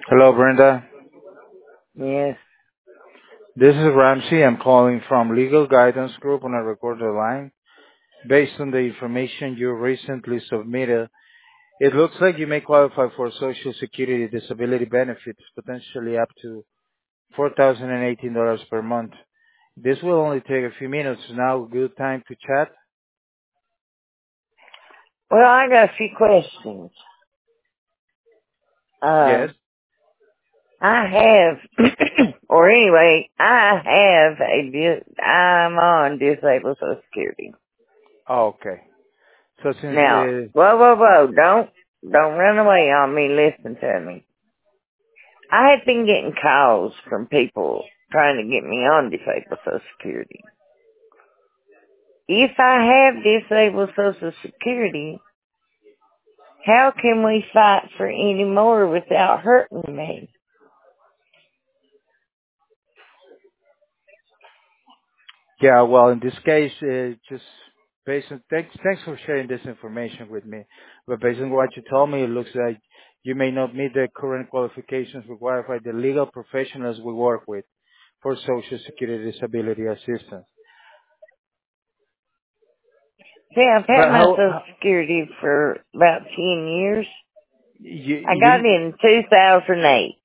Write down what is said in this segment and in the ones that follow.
Hello, Brenda. Yes. This is Ramsey. I'm calling from Legal Guidance Group on a recorded line. Based on the information you recently submitted, it looks like you may qualify for Social Security disability benefits, potentially up to $4,018 per month. This will only take a few minutes. Now, good time to chat? Well, I got a few questions. Yes. I have, or anyway, I'm on disabled Social Security. Oh, okay. So since, Now, whoa, don't run away on me, listen to me. I have been getting calls from people trying to get me on disabled Social Security. If I have disabled Social Security, how can we fight for any more without hurting me? yeah, well, in this case, just based on, thanks for sharing this information with me. But based on what you told me, it looks like you may not meet the current qualifications required by the legal professionals we work with for Social Security disability assistance. See, I've had But my Social Security for about 10 years. you, I got it you, in 2008,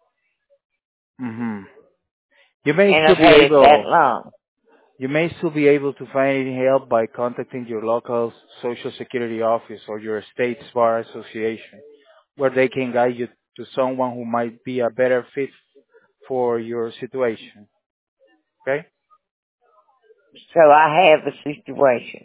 mhm. You may and still I've be had it that able, long. you may still be able to find any help by contacting your local Social Security office or your state's bar association, where they can guide you to someone who might be a better fit for your situation. Okay? So I have a situation.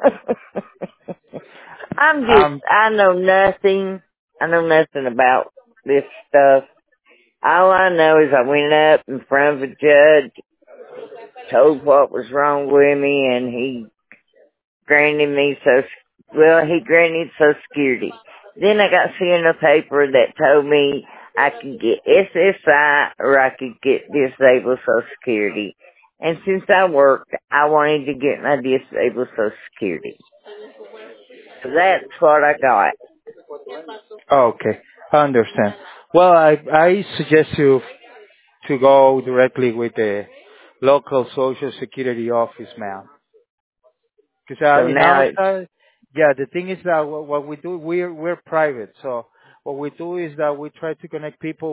Um, I know nothing. I know nothing about this stuff. All I know is I went up in front of a judge, told what was wrong with me, and granted me he granted Social Security. Then I got sent a paper that told me I could get SSI or I could get disabled Social Security. And since I worked, I wanted to get my disabled Social Security. So that's what I got. okay, I understand. Well, I suggest you to go directly with the local Social Security office, ma'am. Because So in now our it's, side, yeah, the thing is that what we do, we're private. So what we do is that we try to connect people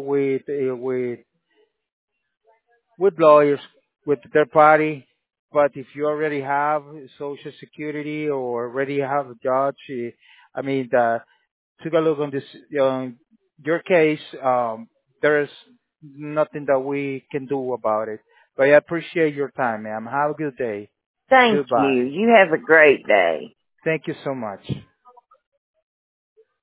with lawyers, with third party. But if you already have Social Security or already have a job, I mean, took a look on this, your case. There's nothing that we can do about it. But I appreciate your time, ma'am. Have a good day. thank Goodbye. you. You have a great day. Thank you so much.